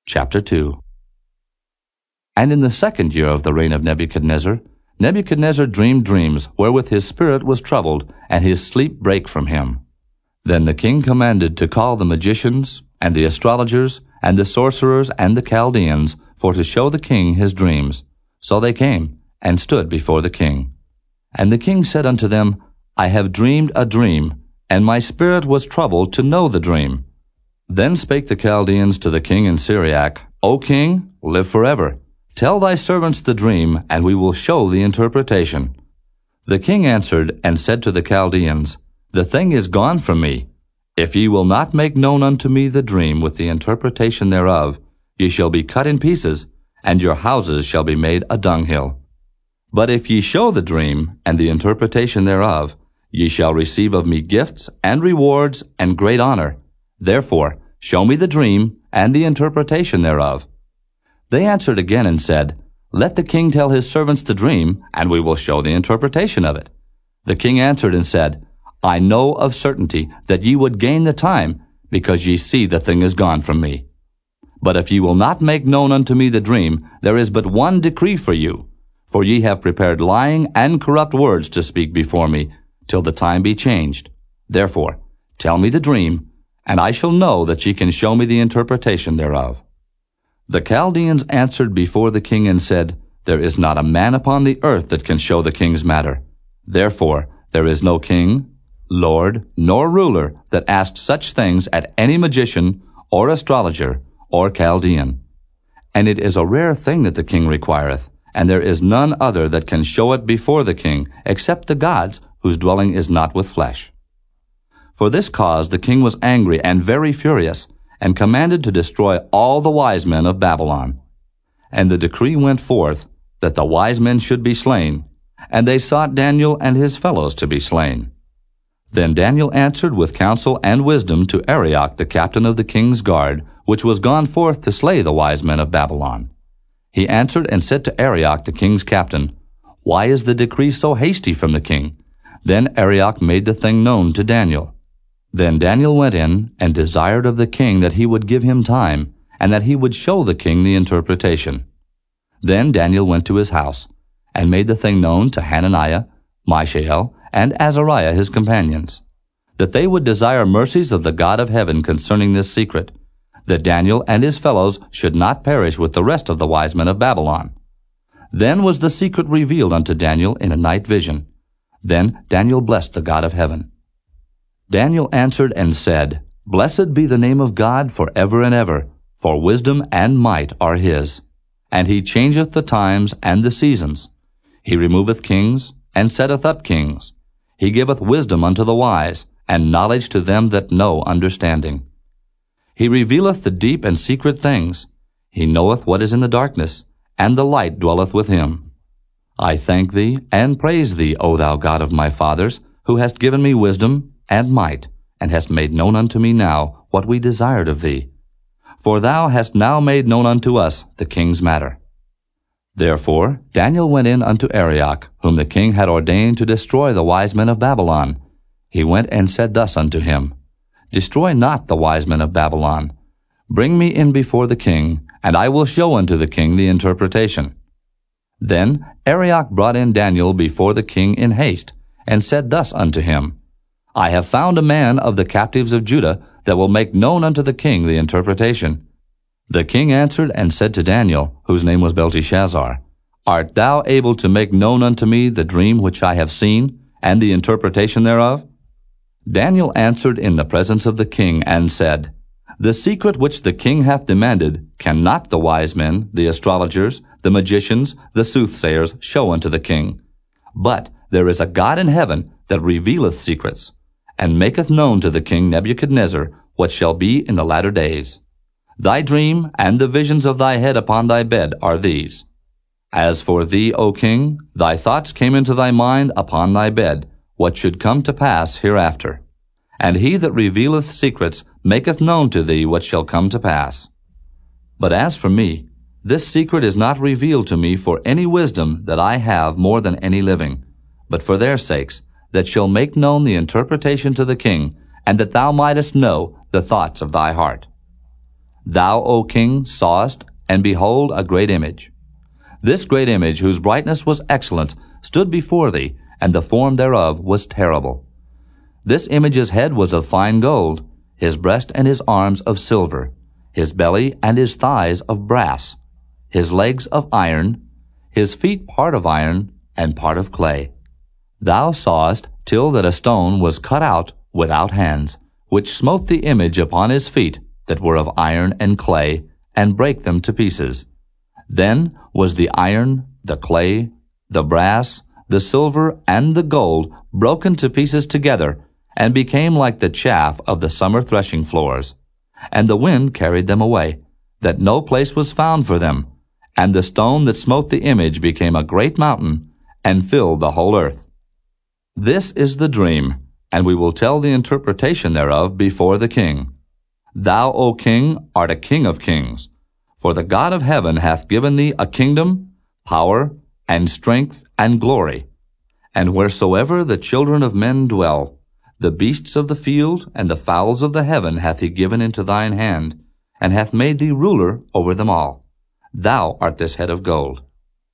Chapter 2. And in the 2nd year of the reign of Nebuchadnezzar, Nebuchadnezzar dreamed dreams wherewith his spirit was troubled, and his sleep brake from him. Then the king commanded to call the magicians, and the astrologers, and the sorcerers, and the Chaldeans, for to show the king his dreams. So they came, and stood before the king. And the king said unto them, I have dreamed a dream, and my spirit was troubled to know the dream. Then spake the Chaldeans to the king in Syriac, O king, live forever. Tell thy servants the dream, and we will show the interpretation. The king answered and said to the Chaldeans, The thing is gone from me. If ye will not make known unto me the dream with the interpretation thereof, ye shall be cut in pieces, and your houses shall be made a dunghill. But if ye show the dream and the interpretation thereof, ye shall receive of me gifts and rewards and great honor. Therefore, show me the dream and the interpretation thereof. They answered again and said, Let the king tell his servants the dream, and we will show the interpretation of it. The king answered and said, I know of certainty that ye would gain the time, because ye see the thing is gone from me. But if ye will not make known unto me the dream, there is but one decree for you. For ye have prepared lying and corrupt words to speak before me, till the time be changed. Therefore, tell me the dream, and I shall know that ye can show me the interpretation thereof. The Chaldeans answered before the king and said, There is not a man upon the earth that can show the king's matter. Therefore, there is no king, lord, nor ruler that asked such things at any magician, or astrologer, or Chaldean. And it is a rare thing that the king requireth, and there is none other that can show it before the king, except the gods, whose dwelling is not with flesh. For this cause the king was angry and very furious, and commanded to destroy all the wise men of Babylon. And the decree went forth that the wise men should be slain, and they sought Daniel and his fellows to be slain. Then Daniel answered with counsel and wisdom to Arioch the captain of the king's guard, which was gone forth to slay the wise men of Babylon. He answered and said to Arioch the king's captain, Why is the decree so hasty from the king? Then Arioch made the thing known to Daniel. Then Daniel went in and desired of the king that he would give him time, and that he would show the king the interpretation. Then Daniel went to his house, and made the thing known to Hananiah, Mishael, and Azariah his companions, that they would desire mercies of the God of heaven concerning this secret, that Daniel and his fellows should not perish with the rest of the wise men of Babylon. Then was the secret revealed unto Daniel in a night vision. Then Daniel blessed the God of heaven. Daniel answered and said, Blessed be the name of God for ever and ever, for wisdom and might are his. And he changeth the times and the seasons. He removeth kings, and setteth up kings. He giveth wisdom unto the wise, and knowledge to them that know understanding. He revealeth the deep and secret things. He knoweth what is in the darkness, and the light dwelleth with him. I thank thee, and praise thee, O thou God of my fathers, who hast given me wisdom and might, and hast made known unto me now what we desired of thee. For thou hast now made known unto us the king's matter. Therefore Daniel went in unto Arioch, whom the king had ordained to destroy the wise men of Babylon. He went and said thus unto him, Destroy not the wise men of Babylon. Bring me in before the king, and I will show unto the king the interpretation. Then Arioch brought in Daniel before the king in haste, and said thus unto him, I have found a man of the captives of Judah that will make known unto the king the interpretation. The king answered and said to Daniel, whose name was Belteshazzar, Art thou able to make known unto me the dream which I have seen, and the interpretation thereof? Daniel answered in the presence of the king, and said, The secret which the king hath demanded cannot the wise men, the astrologers, the magicians, the soothsayers show unto the king. But there is a God in heaven that revealeth secrets, and maketh known to the king Nebuchadnezzar what shall be in the latter days. Thy dream and the visions of thy head upon thy bed are these. As for thee, O king, thy thoughts came into thy mind upon thy bed, what should come to pass hereafter. And he that revealeth secrets maketh known to thee what shall come to pass. But as for me, this secret is not revealed to me for any wisdom that I have more than any living, but for their sakes, that shall make known the interpretation to the king, and that thou mightest know the thoughts of thy heart. Thou, O king, sawest, and behold, a great image. This great image, whose brightness was excellent, stood before thee, and the form thereof was terrible. This image's head was of fine gold, his breast and his arms of silver, his belly and his thighs of brass, his legs of iron, his feet part of iron and part of clay. Thou sawest till that a stone was cut out without hands, which smote the image upon his feet that were of iron and clay, and brake them to pieces. Then was the iron, the clay, the brass, the silver, and the gold broken to pieces together, and became like the chaff of the summer threshing floors. And the wind carried them away, that no place was found for them. And the stone that smote the image became a great mountain, and filled the whole earth. This is the dream, and we will tell the interpretation thereof before the king. Thou, O king, art a king of kings. For the God of heaven hath given thee a kingdom, power, and strength, and glory. And wheresoever the children of men dwell, the beasts of the field and the fowls of the heaven hath he given into thine hand, and hath made thee ruler over them all. Thou art this head of gold.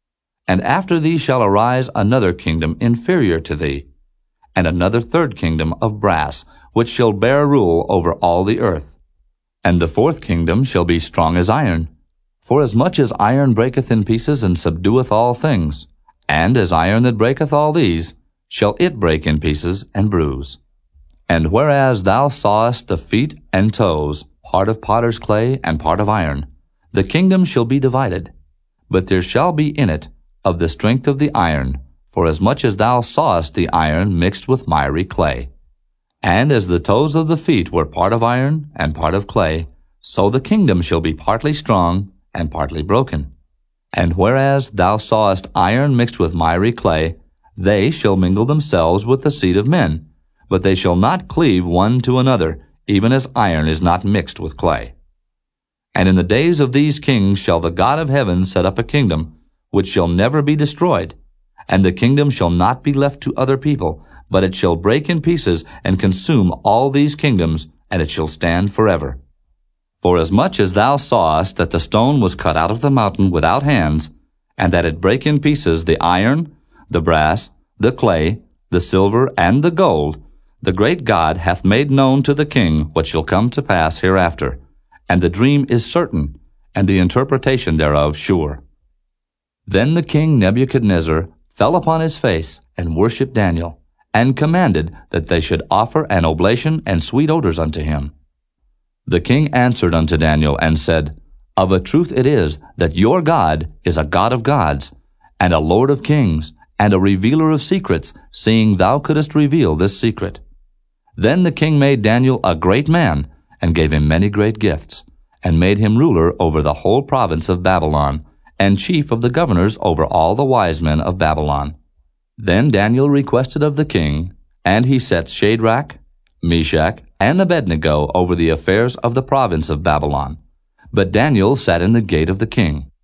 And after thee shall arise another kingdom inferior to thee, and another third kingdom of brass, which shall bear rule over all the earth. And the fourth kingdom shall be strong as iron. For as much as iron breaketh in pieces and subdueth all things, and as iron that breaketh all these, shall it break in pieces and bruise. And whereas thou sawest the feet and toes, part of potter's clay and part of iron, the kingdom shall be divided. But there shall be in it of the strength of the iron, for as much as thou sawest the iron mixed with miry clay. And as the toes of the feet were part of iron and part of clay, so the kingdom shall be partly strong and partly broken. And whereas thou sawest iron mixed with miry clay, they shall mingle themselves with the seed of men, but they shall not cleave one to another, even as iron is not mixed with clay. And in the days of these kings shall the God of heaven set up a kingdom, which shall never be destroyed, and the kingdom shall not be left to other people, but it shall break in pieces and consume all these kingdoms, and it shall stand forever. For as much as thou sawest that the stone was cut out of the mountain without hands, and that it brake in pieces the iron, the brass, the clay, the silver, and the gold, the great God hath made known to the king what shall come to pass hereafter, and the dream is certain, and the interpretation thereof sure. Then the king Nebuchadnezzar fell upon his face, and worshipped Daniel, and commanded that they should offer an oblation and sweet odors unto him. The king answered unto Daniel, and said, Of a truth it is, that your God is a God of gods, and a Lord of kings, and a revealer of secrets, seeing thou couldest reveal this secret. Then the king made Daniel a great man, and gave him many great gifts, and made him ruler over the whole province of Babylon, and chief of the governors over all the wise men of Babylon. Then Daniel requested of the king, and he set Shadrach, Meshach, and Abednego over the affairs of the province of Babylon. But Daniel sat in the gate of the king.